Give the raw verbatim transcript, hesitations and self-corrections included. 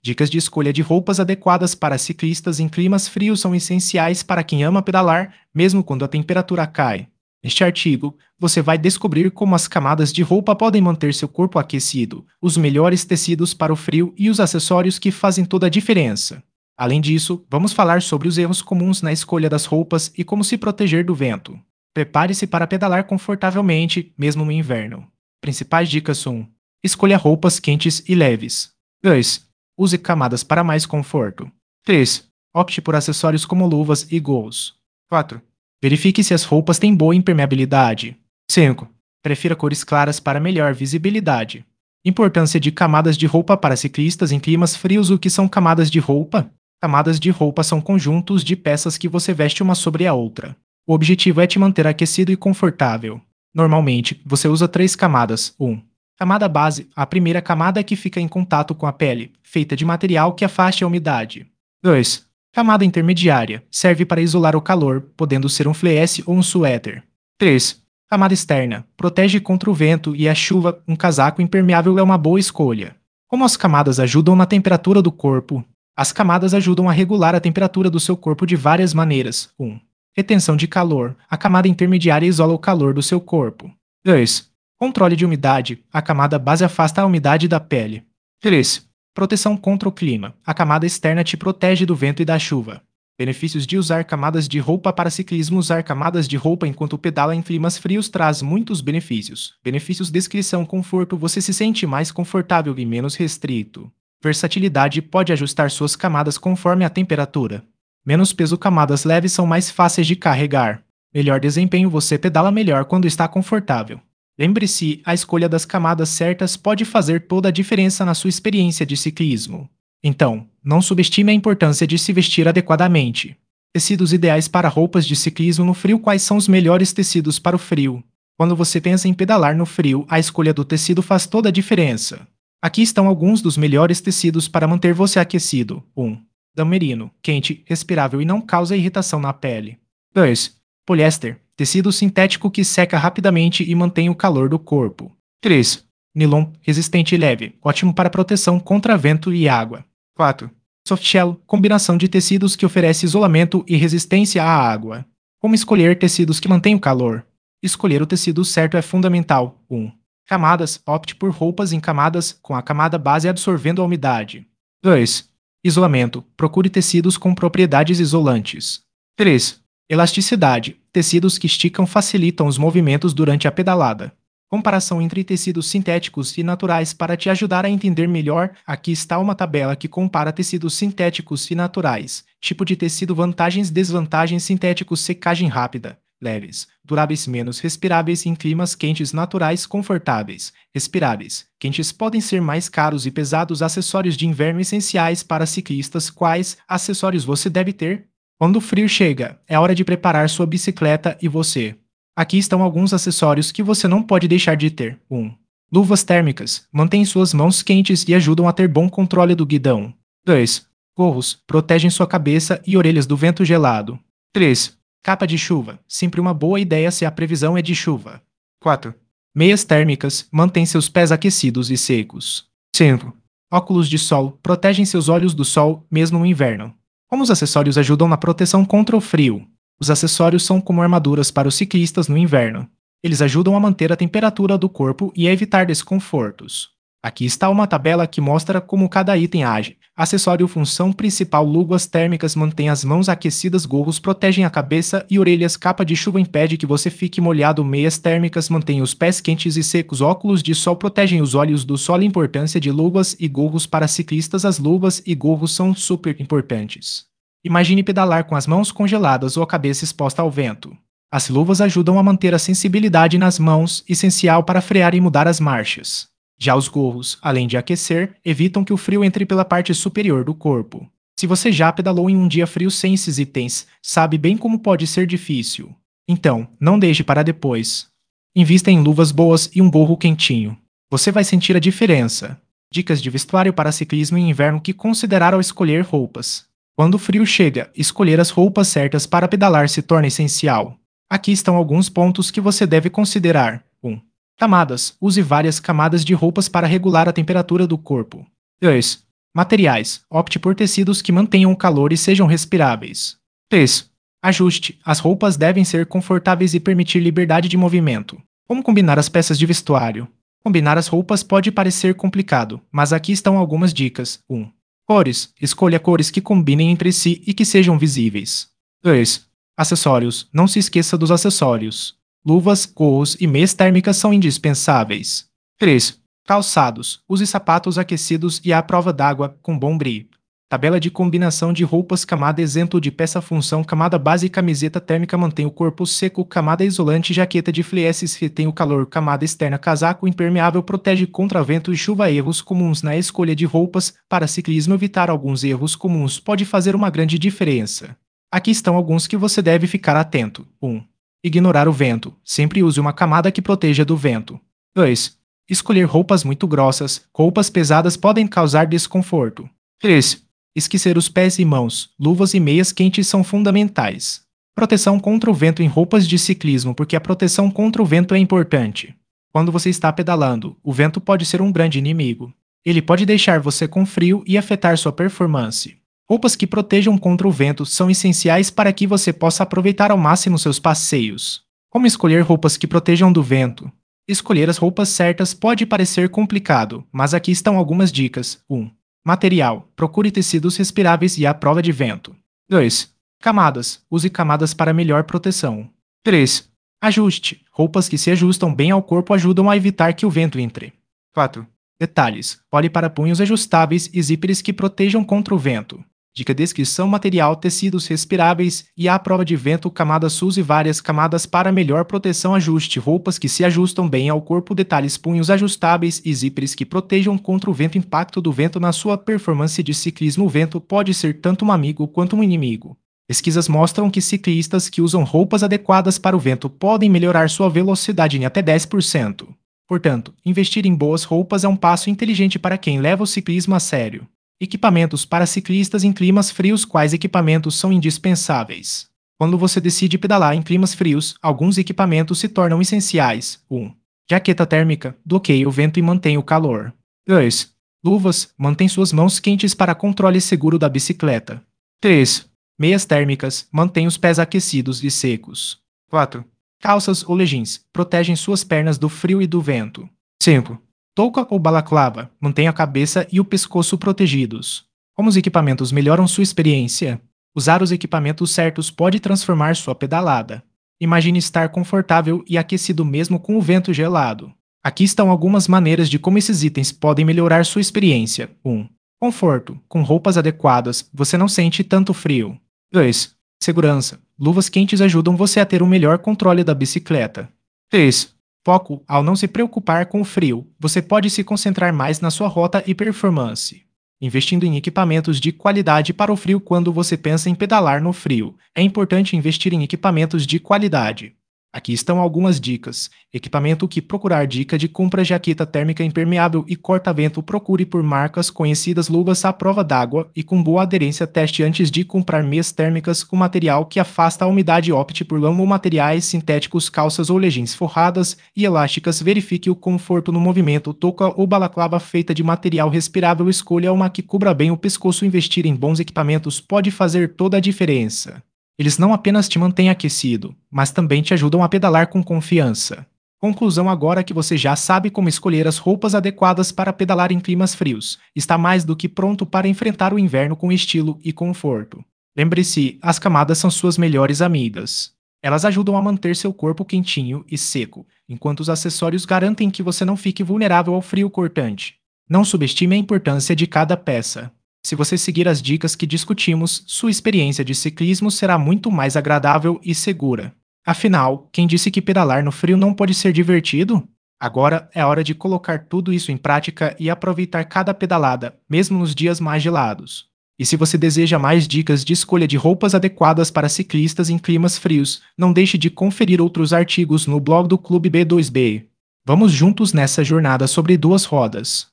Dicas de escolha de roupas adequadas para ciclistas em climas frios são essenciais para quem ama pedalar, mesmo quando a temperatura cai. Neste artigo, você vai descobrir como as camadas de roupa podem manter seu corpo aquecido, os melhores tecidos para o frio e os acessórios que fazem toda a diferença. Além disso, vamos falar sobre os erros comuns na escolha das roupas e como se proteger do vento. Prepare-se para pedalar confortavelmente, mesmo no inverno. Principais dicas: um. Escolha roupas quentes e leves. dois. Use camadas para mais conforto. três. Opte por acessórios como luvas e gorros. quatro. Verifique se as roupas têm boa impermeabilidade. cinco. Prefira cores claras para melhor visibilidade. Importância de camadas de roupa para ciclistas em climas frios. O que são camadas de roupa? Camadas de roupa são conjuntos de peças que você veste uma sobre a outra. O objetivo é te manter aquecido e confortável. Normalmente, você usa três camadas. um. Camada base, a primeira camada que fica em contato com a pele, feita de material que afaste a umidade. dois. Camada intermediária, serve para isolar o calor, podendo ser um fleece ou um suéter. três. Camada externa, protege contra o vento e a chuva. Um casaco impermeável é uma boa escolha. Como as camadas ajudam na temperatura do corpo? As camadas ajudam a regular a temperatura do seu corpo de várias maneiras. um. Retenção de calor, a camada intermediária isola o calor do seu corpo. dois. Controle de umidade, a camada base afasta a umidade da pele. três. Proteção contra o clima, a camada externa te protege do vento e da chuva. Benefícios de usar camadas de roupa para ciclismo. Usar camadas de roupa enquanto pedala em climas frios traz muitos benefícios. Benefícios: descrição, conforto, você se sente mais confortável e menos restrito. Versatilidade, pode ajustar suas camadas conforme a temperatura. Menos peso, camadas leves são mais fáceis de carregar. Melhor desempenho, você pedala melhor quando está confortável. Lembre-se, a escolha das camadas certas pode fazer toda a diferença na sua experiência de ciclismo. Então, não subestime a importância de se vestir adequadamente. Tecidos ideais para roupas de ciclismo no frio. Quais são os melhores tecidos para o frio? Quando você pensa em pedalar no frio, a escolha do tecido faz toda a diferença. Aqui estão alguns dos melhores tecidos para manter você aquecido. um. Lã merino, quente, respirável e não causa irritação na pele. dois. Poliéster, tecido sintético que seca rapidamente e mantém o calor do corpo. três. Nylon, resistente e leve, ótimo para proteção contra vento e água. quatro. Softshell, combinação de tecidos que oferece isolamento e resistência à água. Como escolher tecidos que mantêm o calor? Escolher o tecido certo é fundamental. um. Camadas, opte por roupas em camadas, com a camada base absorvendo a umidade. dois. Isolamento, procure tecidos com propriedades isolantes. três. Elasticidade, tecidos que esticam facilitam os movimentos durante a pedalada. Comparação entre tecidos sintéticos e naturais. Para te ajudar a entender melhor, aqui está uma tabela que compara tecidos sintéticos e naturais. Tipo de tecido: vantagens, desvantagens. Sintéticos: secagem rápida, leves, duráveis, menos respiráveis em climas quentes. Naturais: confortáveis, respiráveis, quentes, podem ser mais caros e pesados. Acessórios de inverno essenciais para ciclistas. Quais acessórios você deve ter? Quando o frio chega, é hora de preparar sua bicicleta e você. Aqui estão alguns acessórios que você não pode deixar de ter. um. Luvas térmicas, mantêm suas mãos quentes e ajudam a ter bom controle do guidão. dois. Gorros, protegem sua cabeça e orelhas do vento gelado. três. Capa de chuva, sempre uma boa ideia se a previsão é de chuva. quatro. Meias térmicas, mantêm seus pés aquecidos e secos. cinco. Óculos de sol, protegem seus olhos do sol, mesmo no inverno. Como os acessórios ajudam na proteção contra o frio? Os acessórios são como armaduras para os ciclistas no inverno. Eles ajudam a manter a temperatura do corpo e a evitar desconfortos. Aqui está uma tabela que mostra como cada item age. Acessório: função principal, luvas térmicas mantêm as mãos aquecidas, gorros protegem a cabeça e orelhas, capa de chuva impede que você fique molhado, meias térmicas mantêm os pés quentes e secos, óculos de sol protegem os olhos do sol. Importância de luvas e gorros para ciclistas. As luvas e gorros são super importantes. Imagine pedalar com as mãos congeladas ou a cabeça exposta ao vento. As luvas ajudam a manter a sensibilidade nas mãos, essencial para frear e mudar as marchas. Já os gorros, além de aquecer, evitam que o frio entre pela parte superior do corpo. Se você já pedalou em um dia frio sem esses itens, sabe bem como pode ser difícil. Então, não deixe para depois. Invista em luvas boas e um gorro quentinho. Você vai sentir a diferença. Dicas de vestuário para ciclismo em inverno: que considerar ao escolher roupas. Quando o frio chega, escolher as roupas certas para pedalar se torna essencial. Aqui estão alguns pontos que você deve considerar. um. Camadas. Use várias camadas de roupas para regular a temperatura do corpo. dois. Materiais. Opte por tecidos que mantenham o calor e sejam respiráveis. Preço. Ajuste. As roupas devem ser confortáveis e permitir liberdade de movimento. Como combinar as peças de vestuário? Combinar as roupas pode parecer complicado, mas aqui estão algumas dicas. um. Cores. Escolha cores que combinem entre si e que sejam visíveis. dois. Acessórios. Não se esqueça dos acessórios. Luvas, gorros e meias térmicas são indispensáveis. três. Calçados. Use sapatos aquecidos e à prova d'água, com bom grip. Tabela de combinação de roupas. Camada isento de peça. Função: camada base camiseta térmica mantém o corpo seco. Camada isolante jaqueta de fleeces retém o calor. Camada externa casaco impermeável protege contra vento e chuva. Erros comuns na escolha de roupas para ciclismo. Evitar alguns erros comuns pode fazer uma grande diferença. Aqui estão alguns que você deve ficar atento. um. Ignorar o vento. Sempre use uma camada que proteja do vento. dois. Escolher roupas muito grossas. Roupas pesadas podem causar desconforto. três. Esquecer os pés e mãos. Luvas e meias quentes são fundamentais. Proteção contra o vento em roupas de ciclismo, porque a proteção contra o vento é importante. Quando você está pedalando, o vento pode ser um grande inimigo. Ele pode deixar você com frio e afetar sua performance. Roupas que protejam contra o vento são essenciais para que você possa aproveitar ao máximo seus passeios. Como escolher roupas que protejam do vento? Escolher as roupas certas pode parecer complicado, mas aqui estão algumas dicas. um. Material. Procure tecidos respiráveis e à prova de vento. dois. Camadas. Use camadas para melhor proteção. três. Ajuste. Roupas que se ajustam bem ao corpo ajudam a evitar que o vento entre. quatro. Detalhes. Olhe para punhos ajustáveis e zíperes que protejam contra o vento. Dica: descrição: material, tecidos respiráveis e à prova de vento. Camadas. Use várias camadas para melhor proteção. Ajuste. Roupas que se ajustam bem ao corpo. Detalhes: punhos ajustáveis e zíperes que protejam contra o vento. Impacto do vento na sua performance de ciclismo. O vento pode ser tanto um amigo quanto um inimigo. Pesquisas mostram que ciclistas que usam roupas adequadas para o vento podem melhorar sua velocidade em até dez por cento. Portanto, investir em boas roupas é um passo inteligente para quem leva o ciclismo a sério. Equipamentos para ciclistas em climas frios. Quais equipamentos são indispensáveis? Quando você decide pedalar em climas frios, alguns equipamentos se tornam essenciais. um. Jaqueta térmica. Bloqueia o vento e mantém o calor. dois. Luvas. Mantém suas mãos quentes para controle seguro da bicicleta. três. Meias térmicas. Mantém os pés aquecidos e secos. quatro. Calças ou leggings. Protegem suas pernas do frio e do vento. cinco. Touca ou balaclava. Mantém a cabeça e o pescoço protegidos. Como os equipamentos melhoram sua experiência? Usar os equipamentos certos pode transformar sua pedalada. Imagine estar confortável e aquecido mesmo com o vento gelado. Aqui estão algumas maneiras de como esses itens podem melhorar sua experiência. um. Conforto. Com roupas adequadas, você não sente tanto frio. dois. Segurança. Luvas quentes ajudam você a ter um melhor controle da bicicleta. três. Foco. Ao não se preocupar com o frio, você pode se concentrar mais na sua rota e performance. Investindo em equipamentos de qualidade para o frio. Quando você pensa em pedalar no frio, é importante investir em equipamentos de qualidade. Aqui estão algumas dicas. Equipamento que procurar: dica de compra: jaqueta térmica impermeável e corta-vento. Procure por marcas conhecidas. Luvas à prova d'água e com boa aderência. Teste antes de comprar meias térmicas com material que afasta a umidade. Opte por lã ou materiais sintéticos. Calças ou leggings forradas e elásticas. Verifique o conforto no movimento. Touca ou balaclava feita de material respirável. Escolha uma que cubra bem o pescoço. Investir em bons equipamentos pode fazer toda a diferença. Eles não apenas te mantêm aquecido, mas também te ajudam a pedalar com confiança. Conclusão: agora que você já sabe como escolher as roupas adequadas para pedalar em climas frios, está mais do que pronto para enfrentar o inverno com estilo e conforto. Lembre-se, as camadas são suas melhores amigas. Elas ajudam a manter seu corpo quentinho e seco, enquanto os acessórios garantem que você não fique vulnerável ao frio cortante. Não subestime a importância de cada peça. Se você seguir as dicas que discutimos, sua experiência de ciclismo será muito mais agradável e segura. Afinal, quem disse que pedalar no frio não pode ser divertido? Agora é hora de colocar tudo isso em prática e aproveitar cada pedalada, mesmo nos dias mais gelados. E se você deseja mais dicas de escolha de roupas adequadas para ciclistas em climas frios, não deixe de conferir outros artigos no blog do Clube B dois B. Vamos juntos nessa jornada sobre duas rodas.